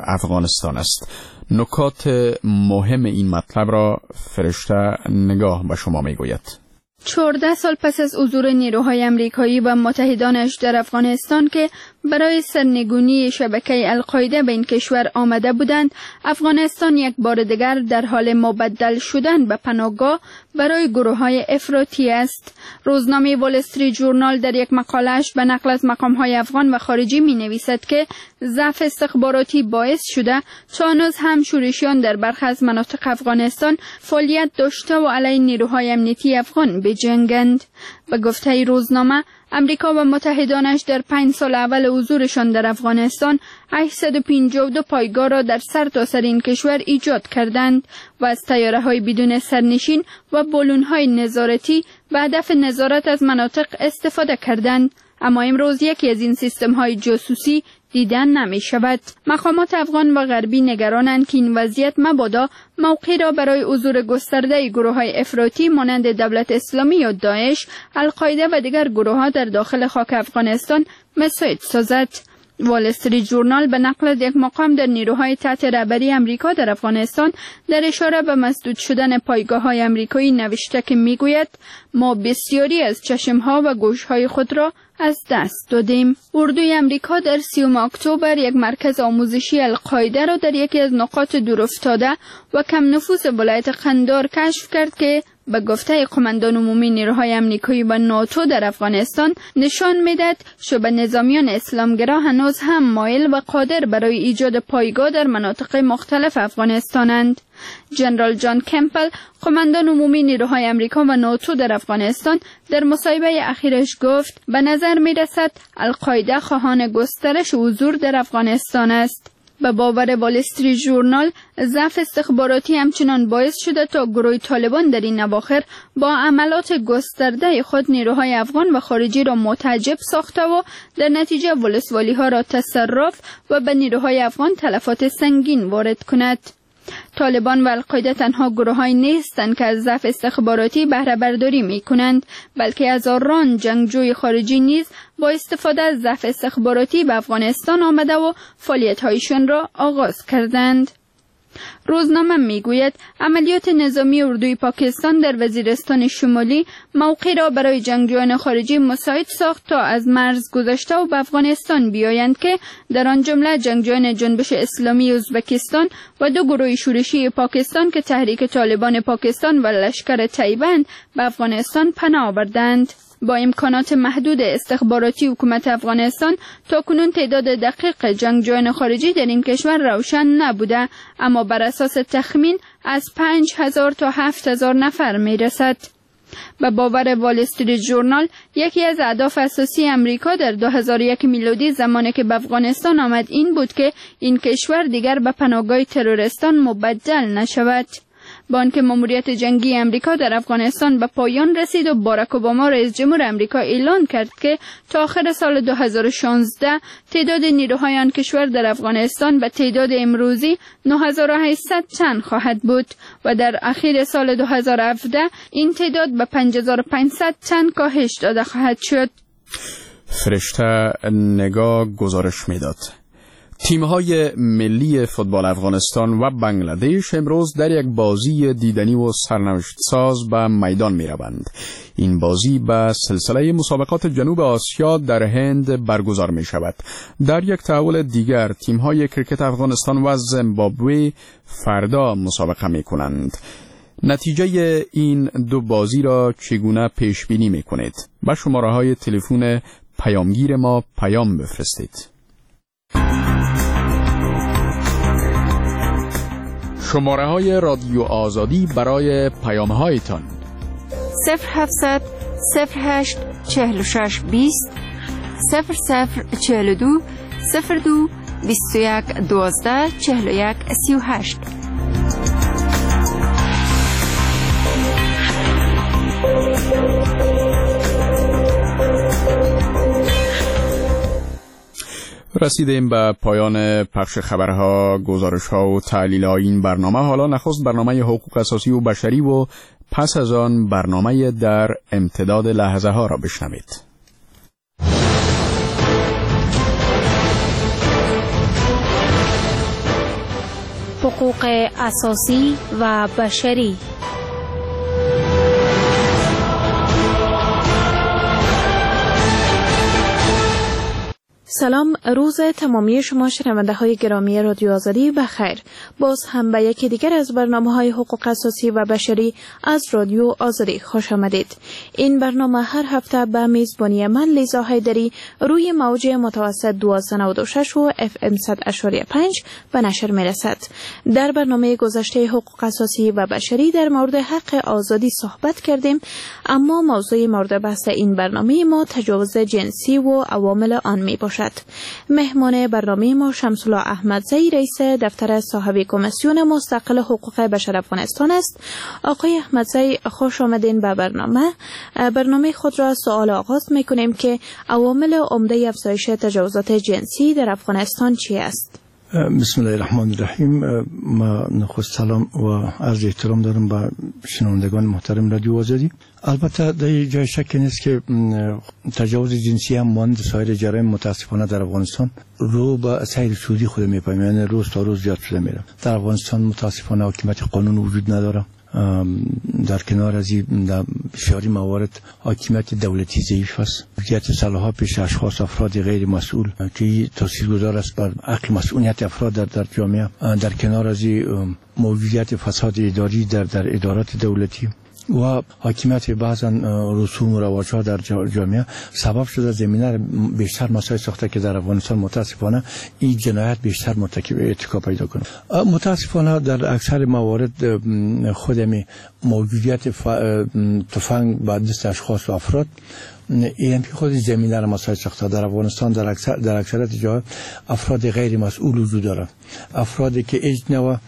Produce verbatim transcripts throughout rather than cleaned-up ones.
افغانستان است. نکات مهم این مطلب را فرشته نگاه به شما میگوید. چهارده سال پس از حضور نیروهای امریکایی و متحدانش در افغانستان که برای سرنگونی شبکه القاعده به این کشور آمده بودند، افغانستان یک بار دیگر در حال مبدل شدن به پناهگاه برای گروه‌های افراطی است. روزنامه وال استریت ژورنال در یک مقاله‌اش به نقل از مقام‌های افغان و خارجی می‌نویسد که ضعف استخباراتی باعث شده تا هنوز هم شورشیان در برخی از مناطق افغانستان فعالیت داشته و علیه نیروهای امنیتی افغان بجنگند. به گفته روزنامه، امریکا و متحدانش در پنج سال اول حضورشان در افغانستان هشتصد و پنجاه و دو پایگاه را در سرتاسر این کشور ایجاد کردند و از طیاره‌های بدون سرنشین و بالون‌های نظارتی به هدف نظارت از مناطق استفاده کردند. اما امروز یکی از این سیستم‌های جاسوسی دیدن نمی شود. مقامات افغان و غربی نگرانند که این وضعیت مبادا موقعی را برای حضور گسترده گروه‌های افراطی مانند دولت اسلامی یا داعش، القاعده و دیگر گروه‌ها در داخل خاک افغانستان مساعد سازد. وال استریت ژورنال به نقل از یک مقام در نیروهای تحت رهبری امریکا در افغانستان در اشاره به مسدود شدن پایگاه‌های امریکایی نوشته که میگوید ما بسیاری از چشم‌ها و گوش‌های خود را از دست دادیم. اردوی امریکا در سیوم اکتبر یک مرکز آموزشی القاعده را در یکی از نقاط دورافتاده و کم نفوذ ولایت قندار کشف کرد که به گفته قماندان عمومی نیروهای امریکایی و ناتو در افغانستان نشان می‌دهد شبه نظامیان اسلامگرا هنوز هم مایل و قادر برای ایجاد پایگاه در مناطق مختلف افغانستانند. جنرال جان کمپل، قماندان عمومی نیروهای امریکا و ناتو در افغانستان، در مصاحبه اخیرش گفت به نظر می‌رسد القاعده خواهان گسترش حضور در افغانستان است. به باور وال استریت ژورنال، ضعف استخباراتی همچنان باعث شده تا گروه طالبان در این اواخر با عملات گسترده خود نیروهای افغان و خارجی را متعجب ساخته و در نتیجه ولسوالی ها را تصرف و به نیروهای افغان تلفات سنگین وارد کند. طالبان و القاعده تنها گروه‌هایی نیستند که از ضعف استخباراتی بهره برداری می‌کنند، بلکه هزاران جنگجوی خارجی نیز با استفاده از ضعف استخباراتی به افغانستان آمده و فعالیت‌هایشان را آغاز کردند. روزنامه میگوید عملیات نظامی اردوی پاکستان در وزیرستان شمالی موقعی را برای جنگجویان خارجی مساعد ساخت تا از مرز گذشته و به افغانستان بیایند که در آن جمله جنگجویان جنبش اسلامی ازبکستان و دو گروه شورشی پاکستان که تحریک طالبان پاکستان و لشکر طیبند به افغانستان پناه آوردند. با امکانات محدود استخباراتی حکومت افغانستان تاکنون تعداد دقیق جنگجویان خارجی در این کشور روشن نبوده، اما بر اساس تخمین از پنج هزار تا هفت هزار نفر می رسد. به باور وال استریت ژورنال، یکی از اهداف اساسی امریکا در دو هزار و یک میلادی زمانی که به افغانستان آمد این بود که این کشور دیگر به پناهگاه تروریستان مبدل نشود. با آنکه ماموریت جنگی امریکا در افغانستان به پایان رسید و باراک اوباما رئیس جمهور امریکا اعلان کرد که تا آخر سال دو هزار و شانزده تعداد نیروهای آن کشور در افغانستان به تعداد امروزی نه هزار و هشتصد تن خواهد بود و در اخیر سال دو هزار و هفده این تعداد به پنج هزار و پانصد تن کاهش داده خواهد شد. فرشته نگاه گزارش میداد. تیم‌های ملی فوتبال افغانستان و بنگلادش امروز در یک بازی دیدنی و سرنوشت ساز به میدان می‌روند. این بازی به سلسله مسابقات جنوب آسیا در هند برگزار می‌شود. در یک تحول دیگر تیم‌های کرکت افغانستان و زیمبابوه فردا مسابقه می‌کنند. نتیجه این دو بازی را چگونه پیش بینی می‌کنید؟ با شماره‌های تلفن پیامگیر ما پیام بفرستید. شماره های رادیو آزادی برای پیام هایتان صفر هفتصد صفر هشت چهل و شش بیست صفر صفر چهل و دو صفر دو بیست و یک دوازده چهل و یک سی و هشت. رسیدیم به پایان پخش خبرها، گزارش‌ها و تحلیل‌های این برنامه. حالا نخست برنامه حقوق اساسی و بشری و پس از آن برنامه در امتداد لحظه ها را بشنوید. حقوق اساسی و بشری. سلام، روز تمامی شما شنونده های گرامی رادیو آزادی بخیر. باز هم به یکی دیگر از برنامه های حقوق اساسی و بشری از رادیو آزادی خوش آمدید. این برنامه هر هفته به میزبانی من لیزا حیدری روی موج متوسط دویست و نود و شش و اف ام صد و پنج به نشر می رسد. در برنامه گذشته حقوق اساسی و بشری در مورد حق آزادی صحبت کردیم، اما موضوع مورد بحث این برنامه ما تجاوز جنسی و عوامل آن می باشد. مهمان برنامه ما شمس‌الله احمدزی رئیس دفتر صاحب کمیسیون مستقل حقوق بشر افغانستان است. آقای احمدزی خوش آمدین به برنامه. برنامه خود را سوال آغاز می‌کنیم که عوامل عمده افزایش تجاوزات جنسی در افغانستان چی است؟ بسم الله الرحمن الرحیم. ما نخست سلام و عرض احترام دارم به شنوندگان محترم رادیو آزادی. البته در جای شک نیست که تجاوز جنسی هم مانند سایر جرایم متاسفانه در افغانستان رو به سیر سودی خود میپایم، یعنی روز تا روز زیاد شده میره. در افغانستان متاسفانه حاکمیت قانون وجود نداره. در کنار از این در بسیاری موارد حاکمیت دولتی ضعیف است. موجودیت سلاح‌ها پیش اشخاص افراد غیر مسئول که تاثیرگذار است بر عقل مسئولیت افراد در, در جامعه. در کنار از این موجودیت فساد اداری در در ادارات دولتی و حاکمیت بعضا رسوم و رواج‌ها در جامعه سبب شده زمینه بیشتر مسائل ساخته که در افغانستان متاسفانه این جنایت بیشتر مرتکب ارتکاب پیدا کنه. متاسفانه در اکثر موارد خودمی موجودیت تفنگ با دست اشخاص و افراد این خود زمینه را مسائل ساخته. در افغانستان در اکثر در اکثریت جاها افراد غیر مسئول وجود دارند، افرادی که هیچ نوع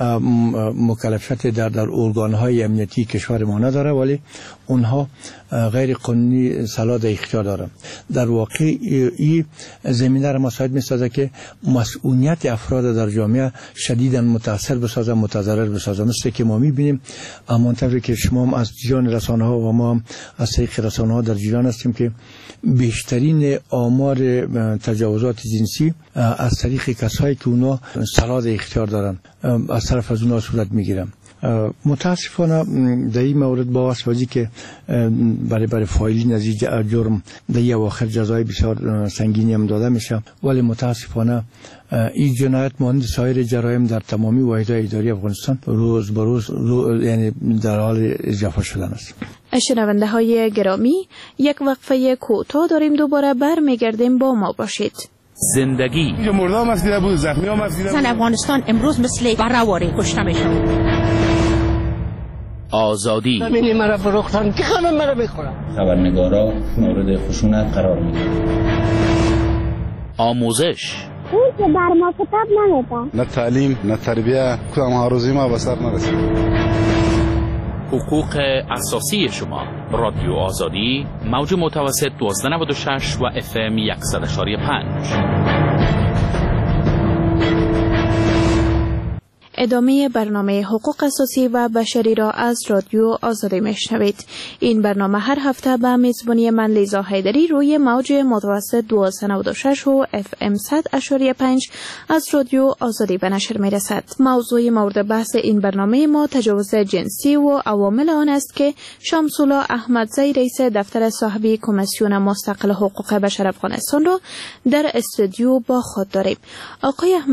مکلفیت در در ارگان‌های امنیتی کشور ما نداره، ولی اونها غیر قانونی سلاح در اختیار دارند. در واقع این زمینه را مساعد می‌سازه که مسئولیت افراد در جامعه شدیداً متاثر بسازه، متضرر بسازه. مثل که ما می‌بینیم همانطوری که شما هم از جریان رسانه‌ها و ما هم از طریق رسانه‌ها در جریان هستیم که بیشترین آمار تجاوزات جنسی از طریق کسایی که اونا سلاح در اختیار دارن از طرف از اونا صورت میگیرن. متاسفانه در این مورد با واسطه که برای برای فایلین از جرم در این اواخر جزای بسیار سنگینی هم داده میشه، ولی متاسفانه این جنایت مانند سایر جرایم در تمامی واحدهای اداری افغانستان روز به روز رو یعنی در حال اضافه شدن است. شنونده های گرامی، یک وقفه کوتاه داریم، دوباره برمیگردیم، با ما باشید. زندگی مردم از دیده بود، زخمی هم از دیده بود. زن افغانستان امروز مثل برهواری کشته میشن. آزادی همینی مرا فروختن که خانم مرا بخورم. خبرنگارا مورد خشونت قرار میگیرن. آموزش اون که بر ما کتاب نمیده، نه تعلیم نه تربیه، کدام هاروزی ما به سر نرسید. حقوق اساسی شما. رادیو آزادی، موج متوسط دویست و نود و شش و اف ام صد و پنج. ادامه برنامه حقوق اساسی و بشری را از رادیو آزادی میشنوید. این برنامه هر هفته به میزبانی من لیزا حیدری روی موج متوسط دویست و نود و شش و اف ام صد و پنج از رادیو آزادی به نشر میرسد. موضوع مورد بحث این برنامه ما تجاوز جنسی و عوامل آن است که شمس‌الله احمدزی رئیس دفتر صاحب کمیسیون مستقل حقوق بشر افغانستان را در استودیو با خود داریم. آقای احمد